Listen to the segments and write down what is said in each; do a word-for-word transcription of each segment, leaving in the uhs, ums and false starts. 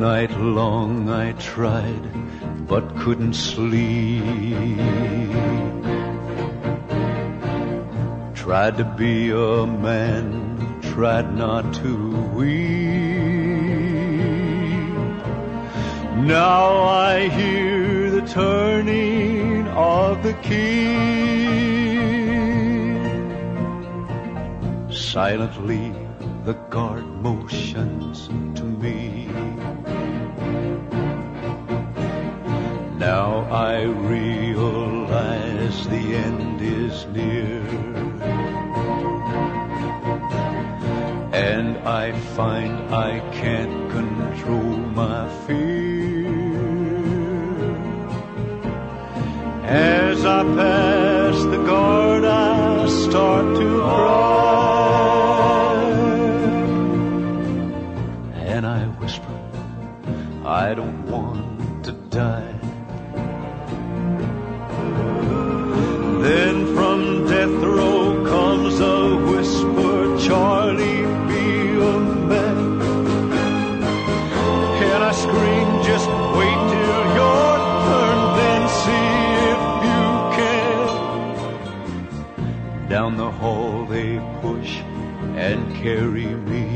night long I tried, but couldn't sleep. Tried to be a man, tried not to weep. Now I hear the turning of the key. Silently the guard motions to me. Now I realize the end is near, and I find I can't control my fear. As I pass the guard, I start to cry, and I whisper, I don't want to die. Then from death row comes a whisper, Charlie, be a man. And I scream, just wait till your turn, then see if you can. Down the hall they push and carry me,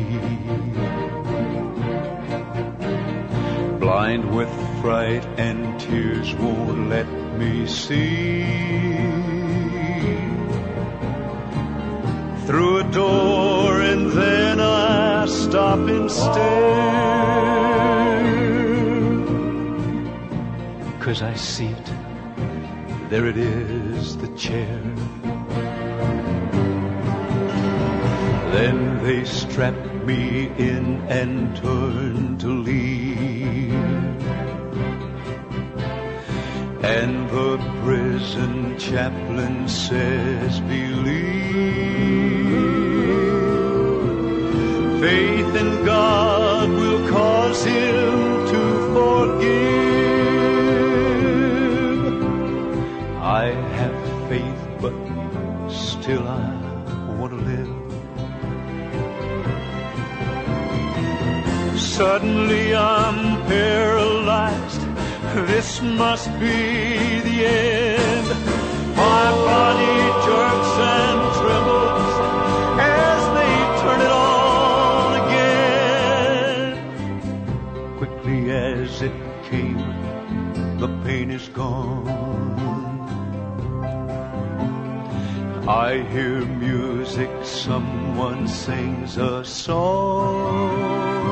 blind with fright and tears won't let me see. Through a door and then I stop and stare, 'cause I see it, there it is, the chair. Then they strap me in and turn to leave, and the prison chaplain says, believe. Faith in God will cause him to forgive. I have faith, but still I want to live. Suddenly I'm paralyzed. This must be the end. My body jerks and trembles as they turn it on again. Quickly as it came, the pain is gone. I hear music, someone sings a song.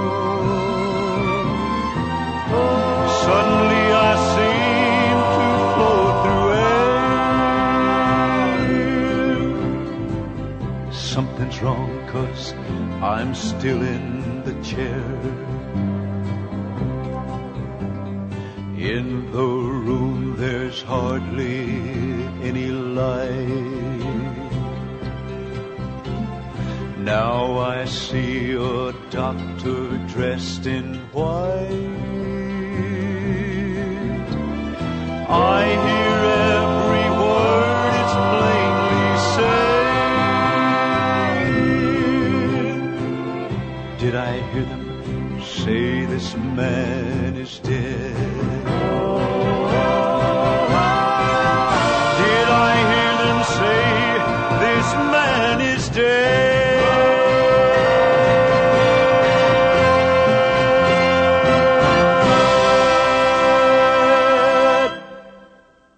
Suddenly I seem to float through air. Something's wrong, 'cause I'm still in the chair. In the room there's hardly any light. Now I see a doctor dressed in white. I hear every word it's plainly saying. Did I hear them say this man is dead? Did I hear them say this man is dead?